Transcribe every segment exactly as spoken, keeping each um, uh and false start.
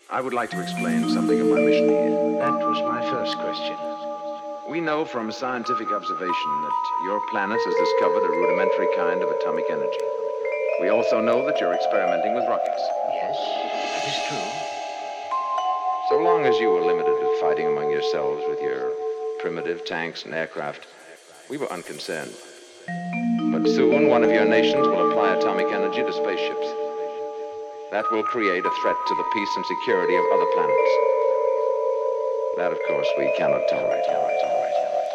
I would like to explain something of my mission here. That was my first question. We know from scientific observation that your planet has discovered a rudimentary kind of atomic energy. We also know that you're experimenting with rockets. Yes, that is true. So long as you were limited to fighting among yourselves with your primitive tanks and aircraft, we were unconcerned. But soon one of your nations will apply atomic energy to spaceships. That will create a threat to the peace and security of other planets. That, of course, we cannot tolerate. tolerate, tolerate.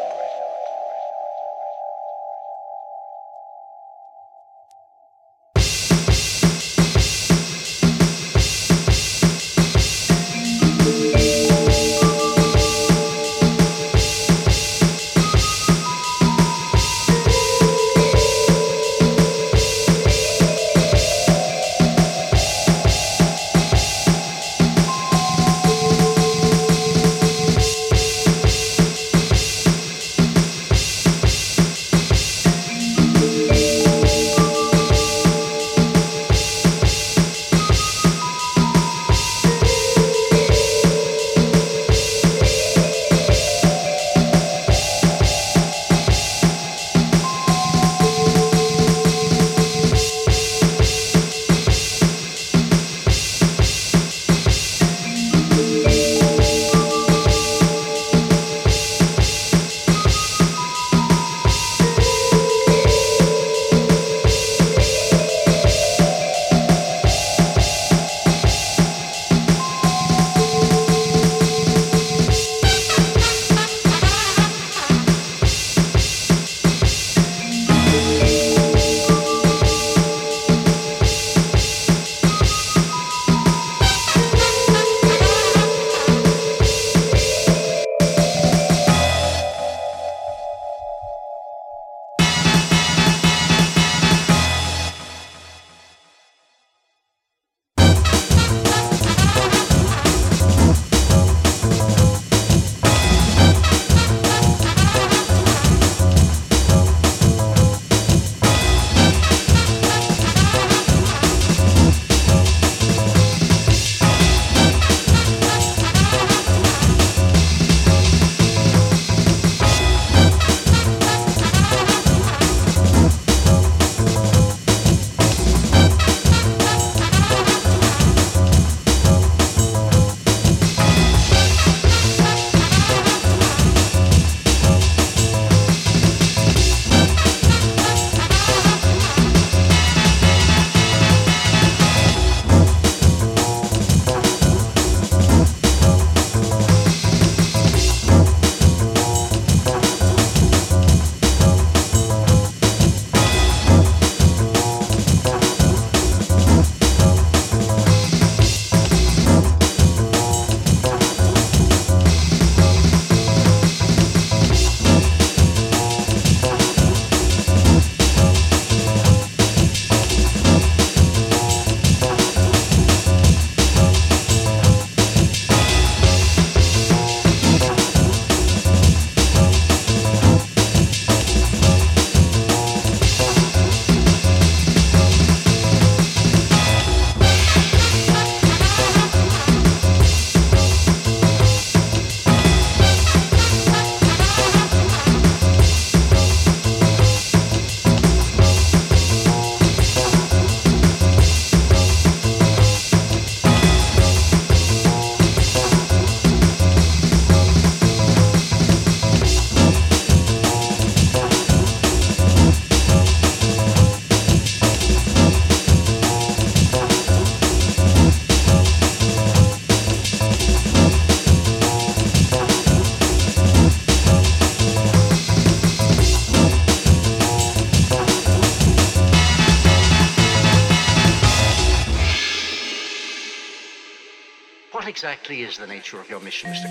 What exactly is the nature of your mission, Mister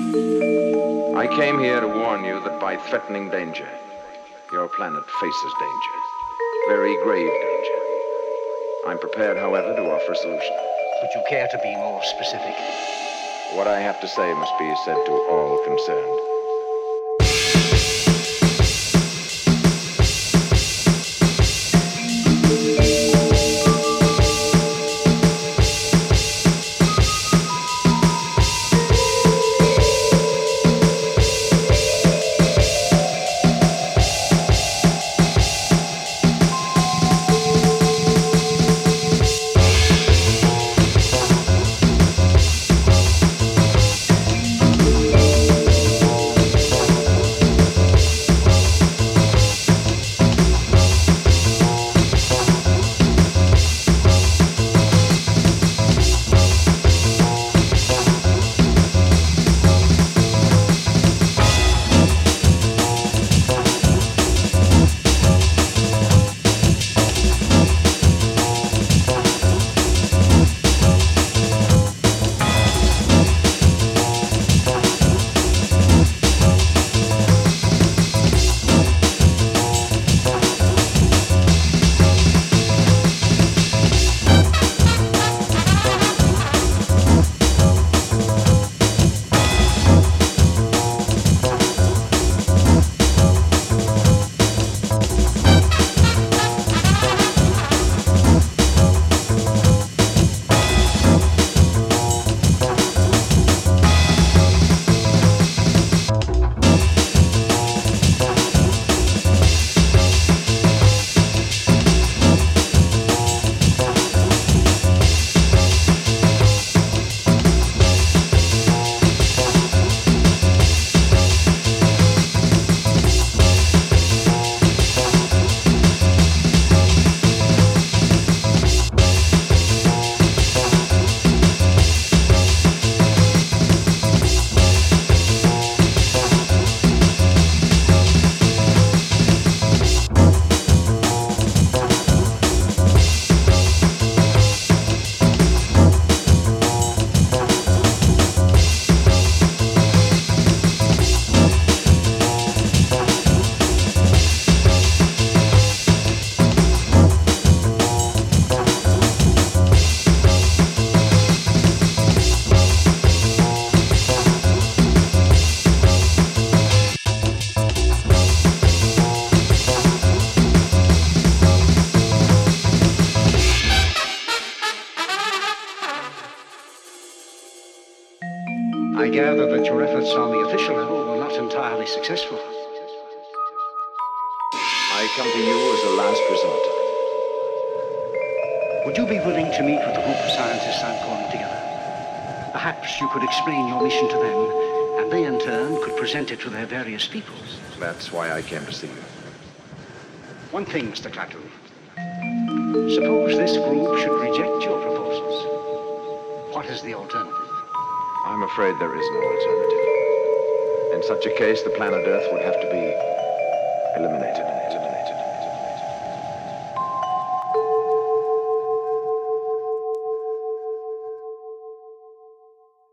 Klaatu? I came here to warn you that by threatening danger, your planet faces danger. Very grave danger. I'm prepared, however, to offer a solution. Would you care to be more specific? What I have to say must be said to all concerned. gather that your efforts on the official level were not entirely successful. I come to you as a last resort. Would you be willing to meet with the group of scientists I'm calling together? Perhaps you could explain your mission to them, and they in turn could present it to their various peoples. That's why I came to see you. One thing, Mister Klaatu. Suppose this group should reject your proposals. What is the alternative? I'm afraid there is no alternative. In such a case, the planet Earth would have to be